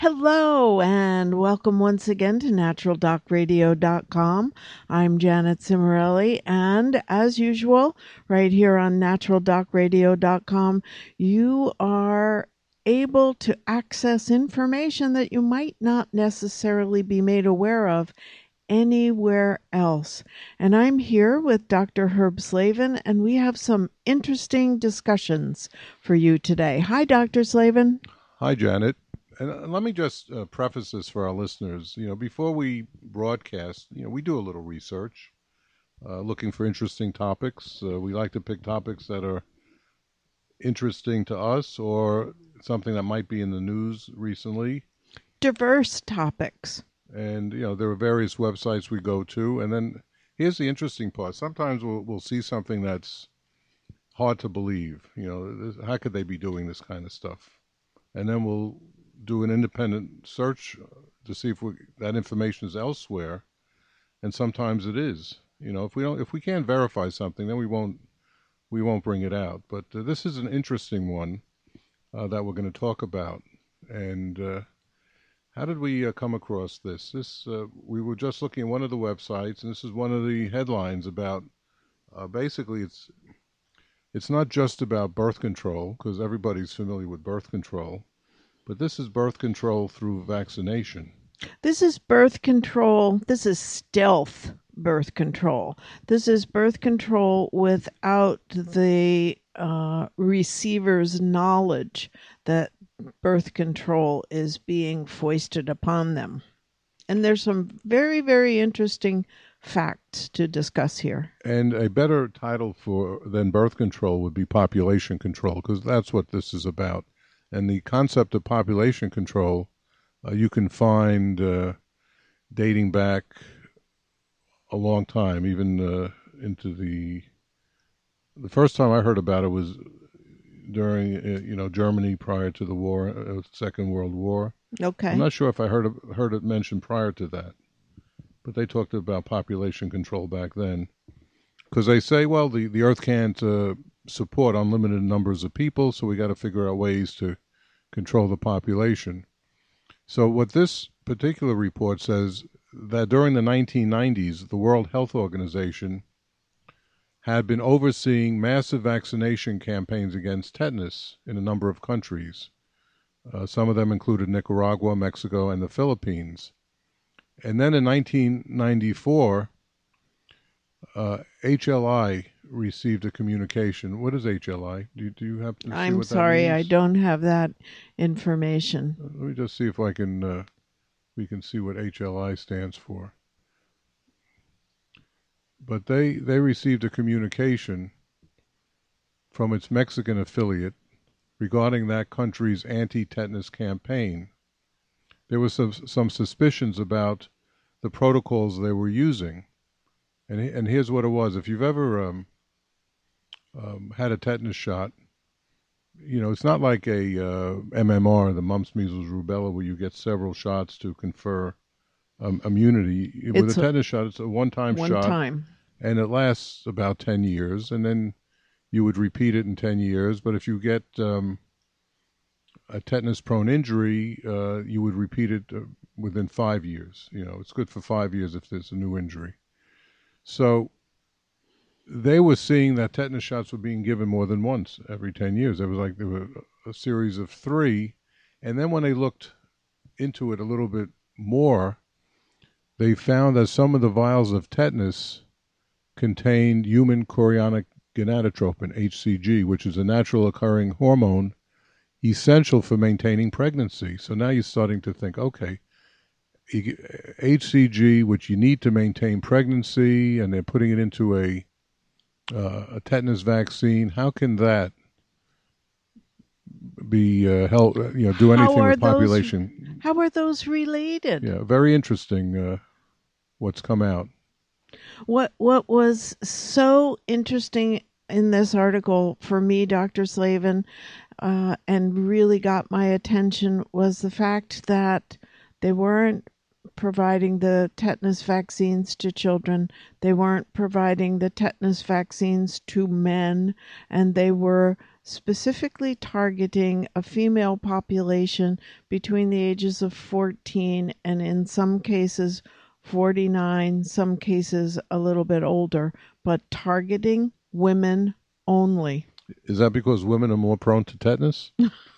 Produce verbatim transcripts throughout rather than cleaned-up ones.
Hello, and welcome once again to natural doc radio dot com. I'm Janet Cimarelli, and as usual, right here on natural doc radio dot com, you are able to access information that you might not necessarily be made aware of anywhere else. And I'm here with Doctor Herb Slavin, and we have some interesting discussions for you today. Hi, Doctor Slavin. Hi, Janet. And let me just uh, preface this for our listeners. You know, before we broadcast, you know, we do a little research, uh, looking for interesting topics. Uh, we like to pick topics that are interesting to us or something that might be in the news recently. Diverse topics. And, you know, there are various websites we go to. And then here's the interesting part. Sometimes we'll, we'll see something that's hard to believe. You know, how could they be doing this kind of stuff? And then we'll do an independent search to see if we, that information is elsewhere, and sometimes it is. You know, if we don't, if we can't verify something, then we won't, we won't bring it out. But uh, this is an interesting one uh, that we're going to talk about. And uh, how did we uh, come across this? This uh, we were just looking at one of the websites, and this is one of the headlines about. Uh, basically, it's it's not just about birth control, because everybody's familiar with birth control. But this is birth control through vaccination. This is birth control. This is stealth birth control. This is birth control without the uh, receiver's knowledge that birth control is being foisted upon them. And there's some very, very interesting facts to discuss here. And a better title for than birth control would be population control, because that's what this is about. And the concept of population control, uh, you can find uh, dating back a long time, even uh, into the the first time I heard about it was during uh, you know Germany prior to the war, uh, Second World War. Okay. I'm not sure if I heard heard it mentioned prior to that, but they talked about population control back then, because they say, well, the the Earth can't uh, support unlimited numbers of people, so we got to figure out ways to control the population. So what this particular report says, that during the nineteen nineties, the World Health Organization had been overseeing massive vaccination campaigns against tetanus in a number of countries. Uh, some of them included Nicaragua, Mexico, and the Philippines. And then in nineteen ninety-four, uh, H L I received a communication. What is H L I? Do you, do you have to see I'm what that sorry, means? I don't have that information. Uh, Let me just see if I can. Uh, we can see what H L I stands for. But they they received a communication from its Mexican affiliate regarding that country's anti-tetanus campaign. There was some some suspicions about the protocols they were using. And and here's what it was. If you've ever um, um, had a tetanus shot, you know, it's not like a uh, M M R, the mumps, measles, rubella, where you get several shots to confer um, immunity. With It's a a tetanus shot, it's a one-time one shot, time. and it lasts about ten years, and then you would repeat it in ten years. But if you get um, a tetanus-prone injury, uh, you would repeat it uh, within five years. You know, it's good for five years if there's a new injury. So they were seeing that tetanus shots were being given more than once every ten years. It was like there were a series of three. And then when they looked into it a little bit more, they found that some of the vials of tetanus contained human chorionic gonadotropin, H C G, which is a natural occurring hormone essential for maintaining pregnancy. So now you're starting to think, okay, H C G, which you need to maintain pregnancy, and they're putting it into a uh, a tetanus vaccine. How can that be uh, help? You know, do anything with population? Those, how are those related? Yeah, very interesting. Uh, what's come out? What What was so interesting in this article for me, Doctor Slavin, uh, and really got my attention was the fact that they weren't providing the tetanus vaccines to children. They weren't providing the tetanus vaccines to men, and they were specifically targeting a female population between the ages of fourteen and in some cases forty-nine, some cases a little bit older, but targeting women only. Is that because women are more prone to tetanus?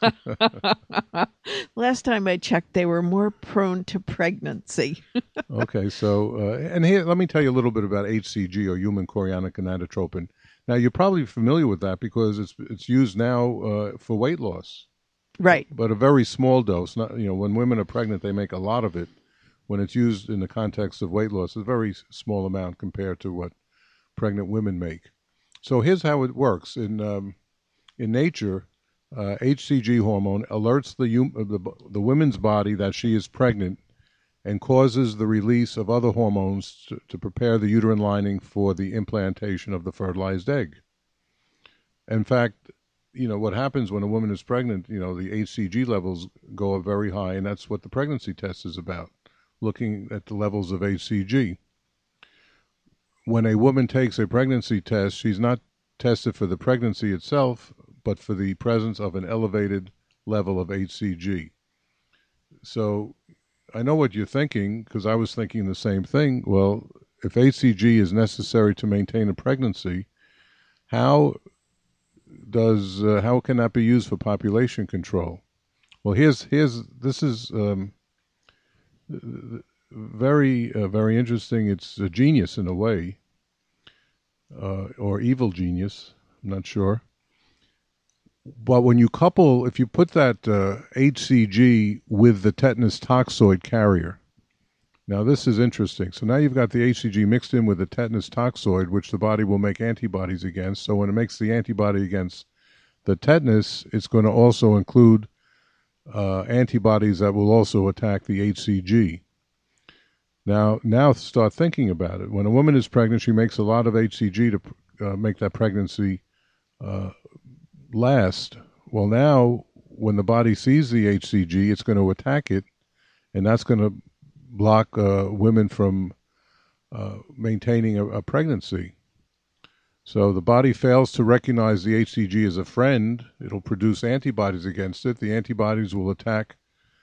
Last time I checked, they were more prone to pregnancy. Okay, so, uh, and here, let me tell you a little bit about H C G, or human chorionic gonadotropin. Now, you're probably familiar with that because it's it's used now uh, for weight loss. Right. But a very small dose. Not, you know, when women are pregnant, they make a lot of it. When it's used in the context of weight loss, it's a very small amount compared to what pregnant women make. So here's how it works. In um, in nature, uh, H C G hormone alerts the, the the woman's body that she is pregnant and causes the release of other hormones to, to prepare the uterine lining for the implantation of the fertilized egg. In fact, you know, what happens when a woman is pregnant, you know, the H C G levels go up very high, and that's what the pregnancy test is about, looking at the levels of H C G. When a woman takes a pregnancy test, she's not tested for the pregnancy itself, but for the presence of an elevated level of H C G. So I know what you're thinking, because I was thinking the same thing. Well, if H C G is necessary to maintain a pregnancy, how does uh, how can that be used for population control? Well, here's here's this is um, very uh, very interesting. It's a genius in a way, uh, or evil genius. I'm not sure. But when you couple, if you put that uh, H C G with the tetanus toxoid carrier, now this is interesting. So now you've got the H C G mixed in with the tetanus toxoid, which the body will make antibodies against. So when it makes the antibody against the tetanus, it's going to also include uh, antibodies that will also attack the H C G. Now, now start thinking about it. When a woman is pregnant, she makes a lot of H C G to uh, make that pregnancy uh, last. Well, now when the body sees the H C G, it's going to attack it, and that's going to block uh, women from uh, maintaining a, a pregnancy. So the body fails to recognize the H C G as a friend. It'll produce antibodies against it. The antibodies will attack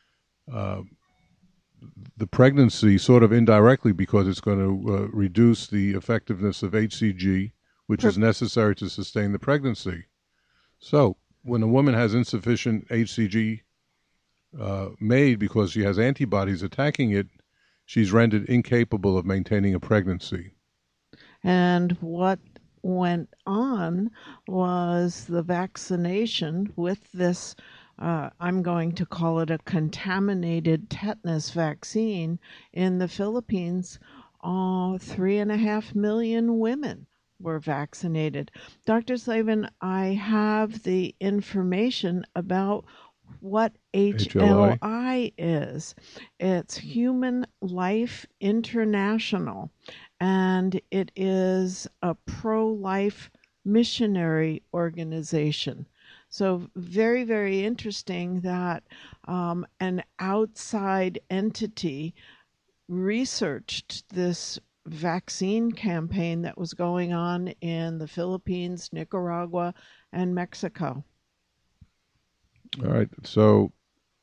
uh, the pregnancy sort of indirectly, because it's going to uh, reduce the effectiveness of H C G, which is necessary to sustain the pregnancy. So when a woman has insufficient H C G uh, made because she has antibodies attacking it, she's rendered incapable of maintaining a pregnancy. And what went on was the vaccination with this, uh, I'm going to call it a contaminated tetanus vaccine in the Philippines. Uh, three and a half million women were vaccinated. Doctor Slavin, I have the information about what H L I is. It's Human Life International, and it is a pro-life missionary organization. So very, very interesting that um, an outside entity researched this vaccine campaign that was going on in the Philippines, Nicaragua, and Mexico. All right. So,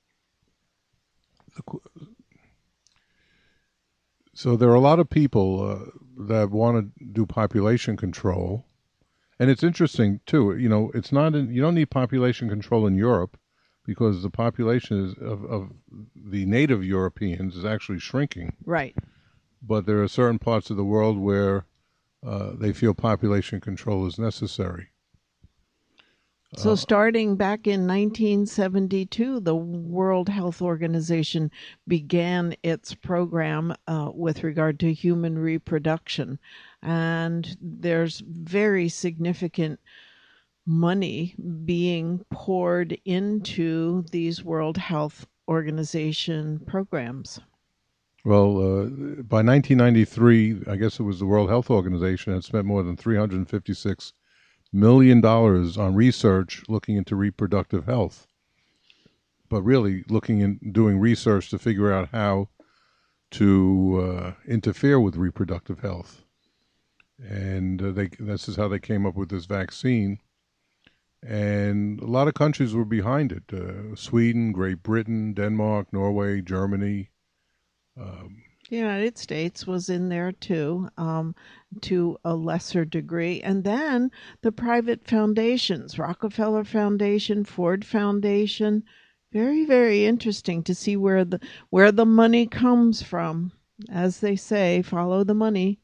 so there are a lot of people uh, that want to do population control, and it's interesting too. You know, it's not in, you don't need population control in Europe, because the population is, of, of the native Europeans is actually shrinking. Right. But there are certain parts of the world where uh, they feel population control is necessary. So starting back in nineteen seventy-two, the World Health Organization began its program uh, with regard to human reproduction. And there's very significant money being poured into these World Health Organization programs. Well, uh, by nineteen ninety-three, I guess it was the World Health Organization had spent more than three hundred fifty-six million dollars on research looking into reproductive health, but really looking in doing research to figure out how to uh, interfere with reproductive health. And uh, they this is how they came up with this vaccine. And a lot of countries were behind it. Uh, Sweden, Great Britain, Denmark, Norway, Germany. Um, The United States was in there too, um, to a lesser degree. And then the private foundations, Rockefeller Foundation, Ford Foundation. Very, very interesting to see where the where the money comes from. As they say, follow the money.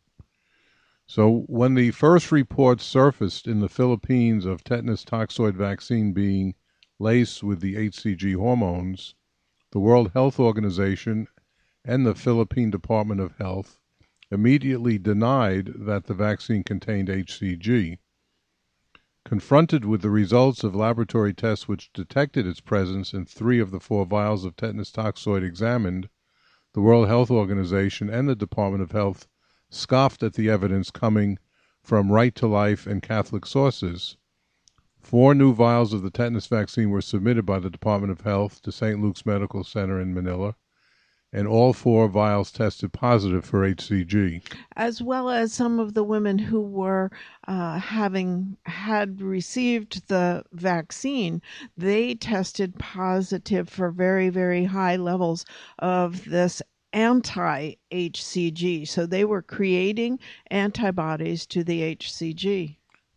So when the first reports surfaced in the Philippines of tetanus toxoid vaccine being laced with the H C G hormones, the World Health Organization and the Philippine Department of Health immediately denied that the vaccine contained H C G. Confronted with the results of laboratory tests which detected its presence in three of the four vials of tetanus toxoid examined, the World Health Organization and the Department of Health scoffed at the evidence coming from Right to Life and Catholic sources. Four new vials of the tetanus vaccine were submitted by the Department of Health to Saint Luke's Medical Center in Manila, and all four vials tested positive for H C G. As well as some of the women who were uh, having had received the vaccine, they tested positive for very, very high levels of this anti-H C G. So they were creating antibodies to the H C G.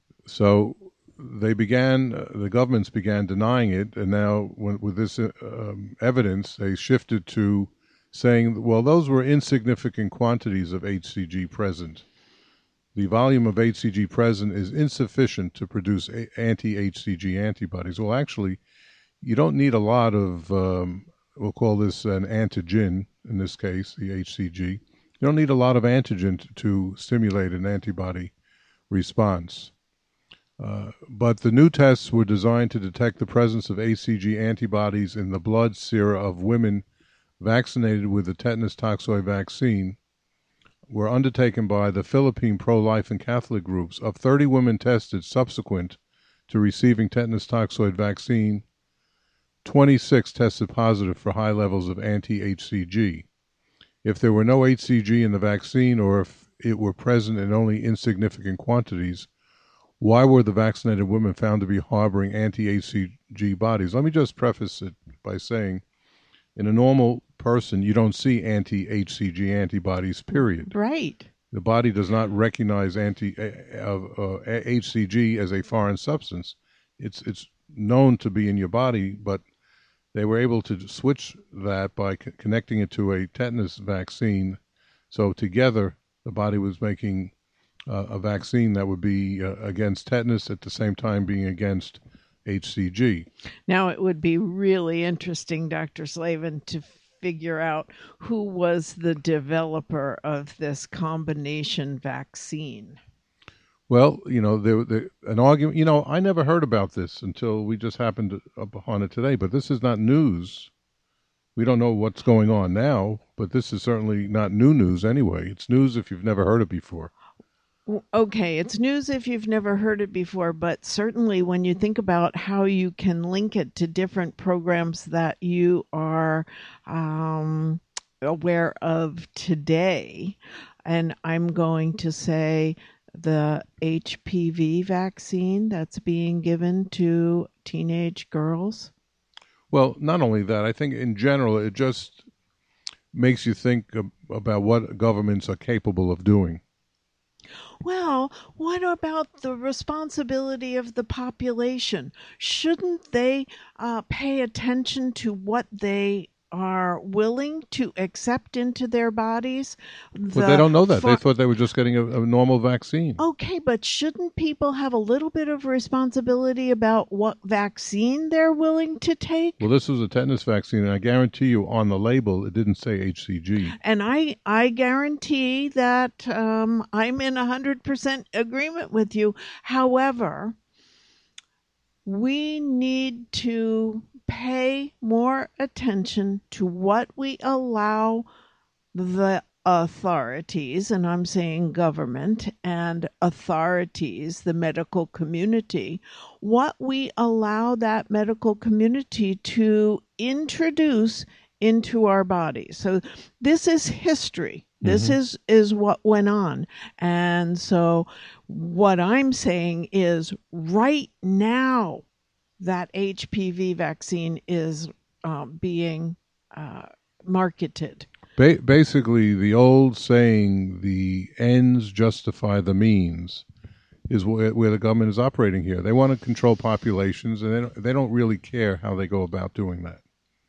So they began, uh, the governments began denying it, and now when, with this uh, um, evidence, they shifted to saying, well, those were insignificant quantities of H C G present. The volume of H C G present is insufficient to produce anti-H C G antibodies. Well, actually, you don't need a lot of, um, we'll call this an antigen, in this case, the H C G. You don't need a lot of antigen to, to stimulate an antibody response. Uh, but the new tests were designed to detect the presence of H C G antibodies in the blood sera of women vaccinated with the tetanus toxoid vaccine, were undertaken by the Philippine pro-life and Catholic groups. Of thirty women tested subsequent to receiving tetanus toxoid vaccine, twenty-six tested positive for high levels of anti-H C G. If there were no H C G in the vaccine, or if it were present in only insignificant quantities, why were the vaccinated women found to be harboring anti-H C G bodies? Let me just preface it by saying, in a normal person, you don't see anti-H C G antibodies, period. Right. The body does not recognize anti uh, uh, H C G as a foreign substance. It's it's known to be in your body, but they were able to switch that by co- connecting it to a tetanus vaccine. So together, the body was making uh, a vaccine that would be uh, against tetanus at the same time being against H C G. Now, it would be really interesting, Doctor Slavin, to figure out who was the developer of this combination vaccine. Well, you know, there, there, an argument, you know, I never heard about this until we just happened upon it today, but this is not news. We don't know what's going on now, but this is certainly not new news anyway. It's news if you've never heard it before. Okay, it's news if you've never heard it before, but certainly when you think about how you can link it to different programs that you are um, aware of today, and I'm going to say the H P V vaccine that's being given to teenage girls. Well, not only that, I think in general it just makes you think about what governments are capable of doing. Well, what about the responsibility of the population? Shouldn't they uh, pay attention to what they are willing to accept into their bodies? The but they don't know that. Far- they thought they were just getting a, a normal vaccine. Okay, but shouldn't people have a little bit of responsibility about what vaccine they're willing to take? Well, this was a tetanus vaccine, and I guarantee you on the label it didn't say H C G. And I, I guarantee that um, I'm in one hundred percent agreement with you. However, we need to pay more attention to what we allow the authorities, and I'm saying government and authorities, the medical community, what we allow that medical community to introduce into our bodies. So this is history. This Mm-hmm. is is what went on. And so what I'm saying is right now that H P V vaccine is um, being uh, marketed. Ba- basically, the old saying, the ends justify the means, is where, where the government is operating here. They want to control populations, and they don't, they don't really care how they go about doing that.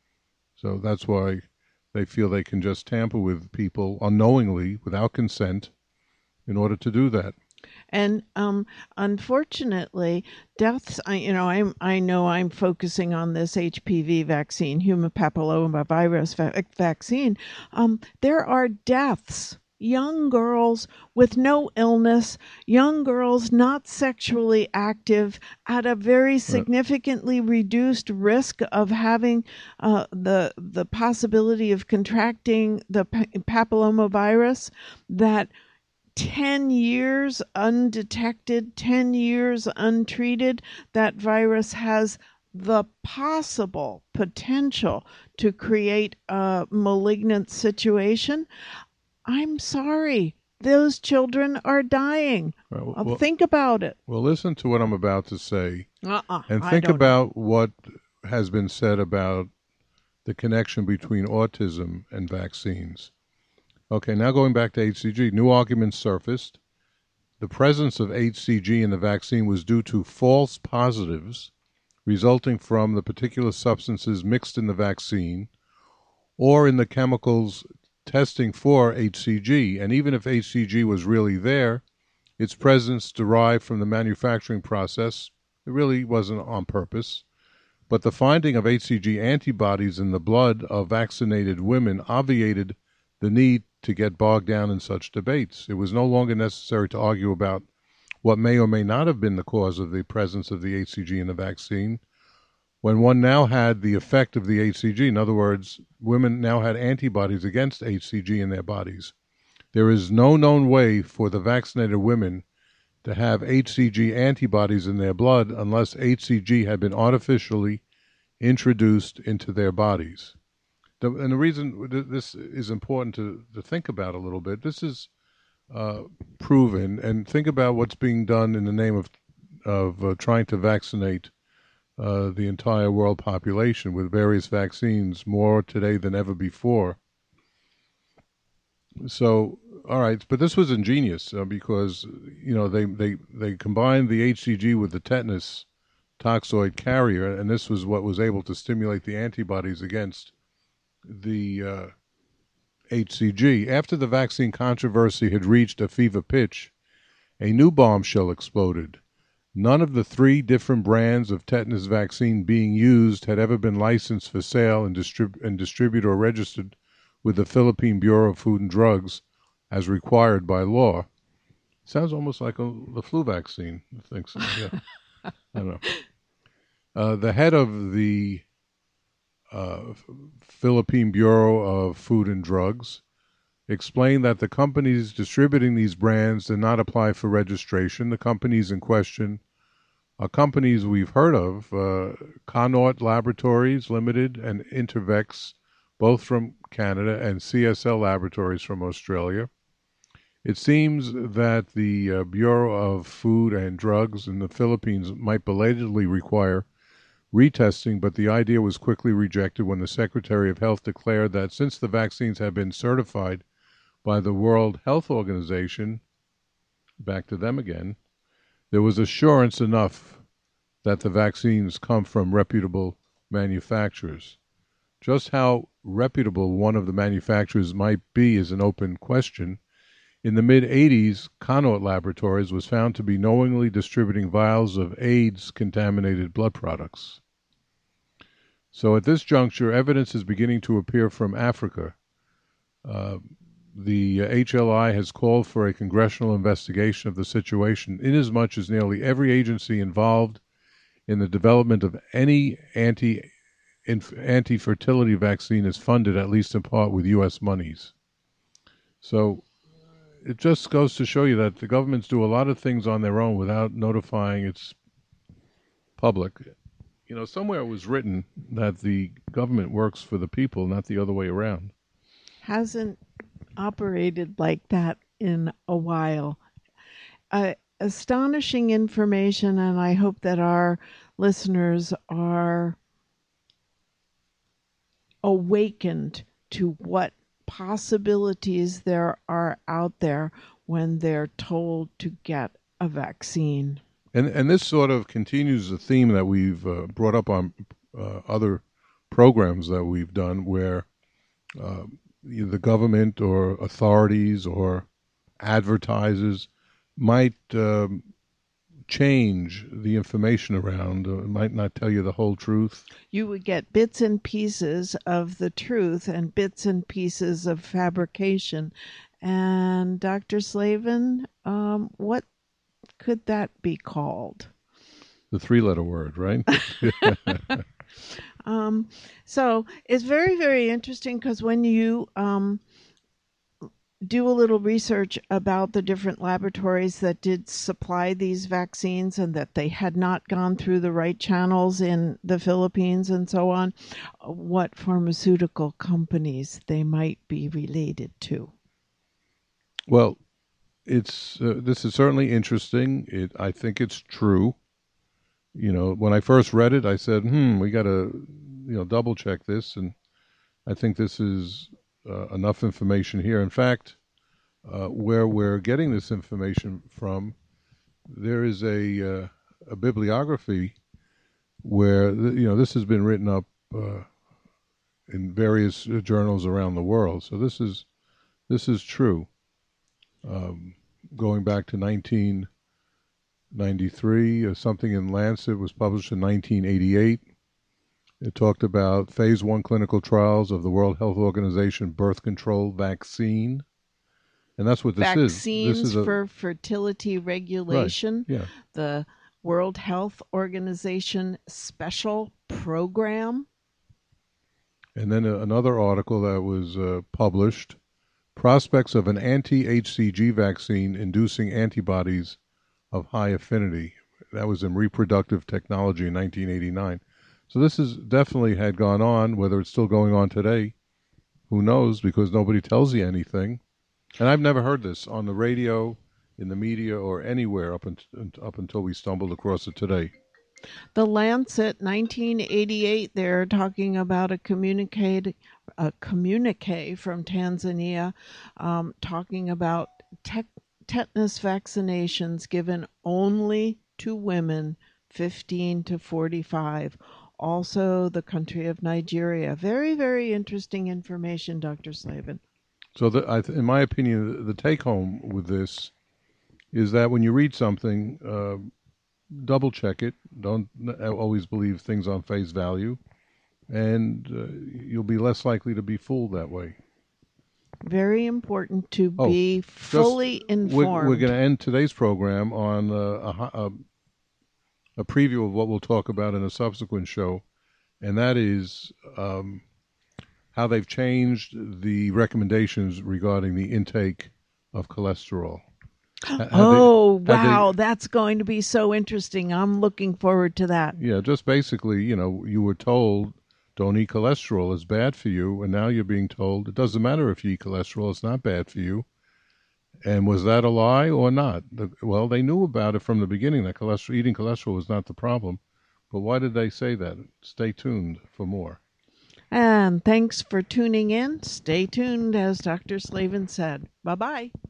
So that's why they feel they can just tamper with people unknowingly, without consent, in order to do that. And um, unfortunately, deaths. I, you know, I'm. I know I'm focusing on this H P V vaccine, human papillomavirus va- vaccine. Um, there are deaths. Young girls with no illness, young girls not sexually active, at a very Right. significantly reduced risk of having uh, the the possibility of contracting the pa- papillomavirus. That ten years undetected, ten years untreated, that virus has the possible potential to create a malignant situation. I'm sorry. Those children are dying. Right. Uh, Well, think about it. well, listen to what I'm about to say, Uh-uh. and I think don't know. about what has been said about the connection between autism and vaccines. Okay, now going back to H C G, new arguments surfaced. The presence of H C G in the vaccine was due to false positives resulting from the particular substances mixed in the vaccine or in the chemicals testing for H C G. And even if H C G was really there, its presence derived from the manufacturing process. It really wasn't on purpose. But the finding of H C G antibodies in the blood of vaccinated women obviated the need to get bogged down in such debates. It was no longer necessary to argue about what may or may not have been the cause of the presence of the H C G in the vaccine, when one now had the effect of the H C G. In other words, women now had antibodies against H C G in their bodies. There is no known way for the vaccinated women to have H C G antibodies in their blood unless H C G had been artificially introduced into their bodies. The, and the reason this is important to, to think about a little bit, this is uh, proven, and think about what's being done in the name of, of uh, trying to vaccinate uh, the entire world population with various vaccines, more today than ever before. So, all right, but this was ingenious uh, because, you know, they, they, they combined the H C G with the tetanus toxoid carrier, and this was what was able to stimulate the antibodies against the uh, H C G. After the vaccine controversy had reached a fever pitch, a new bombshell exploded. None of the three different brands of tetanus vaccine being used had ever been licensed for sale and, distrib- and distributed or registered with the Philippine Bureau of Food and Drugs as required by law. Sounds almost like a, the flu vaccine. I think so, yeah. I don't know. Uh, the head of the uh, Philippine Bureau of Food and Drugs explained that the companies distributing these brands did not apply for registration. The companies in question are companies we've heard of, uh, Connaught Laboratories Limited and Intervex, both from Canada, and C S L Laboratories from Australia. It seems that the uh, Bureau of Food and Drugs in the Philippines might belatedly require retesting, but the idea was quickly rejected when the Secretary of Health declared that since the vaccines had been certified by the World Health Organization, back to them again, there was assurance enough that the vaccines come from reputable manufacturers. Just how reputable one of the manufacturers might be is an open question. In the mid-eighties, Connaught Laboratories was found to be knowingly distributing vials of AIDS-contaminated blood products. So at this juncture, evidence is beginning to appear from Africa. Uh, the H L I has called for a congressional investigation of the situation, inasmuch as nearly every agency involved in the development of any anti, inf, anti-fertility vaccine is funded, at least in part, with U S monies. So it just goes to show you that the governments do a lot of things on their own without notifying its public. You know, somewhere it was written that the government works for the people, not the other way around. Hasn't operated like that in a while. Uh, astonishing information, and I hope that our listeners are awakened to what possibilities there are out there when they're told to get a vaccine. And and this sort of continues the theme that we've uh, brought up on uh, other programs that we've done, where uh, either the government or authorities or advertisers might um, change the information around, uh, might not tell you the whole truth. You would get bits and pieces of the truth and bits and pieces of fabrication. And Doctor Slavin, um, what could that be called? The three-letter word, right? um, so it's very, very interesting because when you um, do a little research about the different laboratories that did supply these vaccines and that they had not gone through the right channels in the Philippines and so on, what pharmaceutical companies they might be related to. Well, it's uh, this is certainly interesting. It, I think it's true. You know, when I first read it, I said, "Hmm, we got to, you know, double check this." And I think this is uh, enough information here. In fact, uh, where we're getting this information from, there is a uh, a bibliography where you know this has been written up uh, in various journals around the world. So this is this is true. Um, going back to nineteen ninety-three, uh, something in Lancet was published in nineteen eighty-eight. It talked about phase one clinical trials of the World Health Organization birth control vaccine. And that's what this Vaccines is. This is a, for fertility regulation. Right, yeah. The World Health Organization special program. And then a, another article that was uh, published, prospects of an anti-H C G vaccine inducing antibodies of high affinity. That was in Reproductive Technology in nineteen eighty-nine. So this is definitely had gone on. Whether it's still going on today, who knows, because nobody tells you anything. And I've never heard this on the radio, in the media, or anywhere up, un- up until we stumbled across it today. The Lancet, nineteen eighty-eight, they're talking about a communique, a communique from Tanzania, um, talking about te- tetanus vaccinations given only to women fifteen to forty-five. Also, the country of Nigeria. Very, very interesting information, Doctor Slavin. So, the, I th- in my opinion, the, the take-home with this is that when you read something, uh, double check it. Don't always believe things on face value, and uh, you'll be less likely to be fooled that way. Very important to oh, be fully informed. We're, we're going to end today's program on uh, a, a, a preview of what we'll talk about in a subsequent show, and that is um, how they've changed the recommendations regarding the intake of cholesterol. Had oh, they, wow. They, that's going to be so interesting. I'm looking forward to that. Yeah, just basically, you know, you were told don't eat cholesterol, it's bad for you. And now you're being told it doesn't matter if you eat cholesterol, it's not bad for you. And was that a lie or not? The, well, they knew about it from the beginning, that cholesterol, eating cholesterol was not the problem. But why did they say that? Stay tuned for more. And thanks for tuning in. Stay tuned, as Doctor Slavin said. Bye-bye.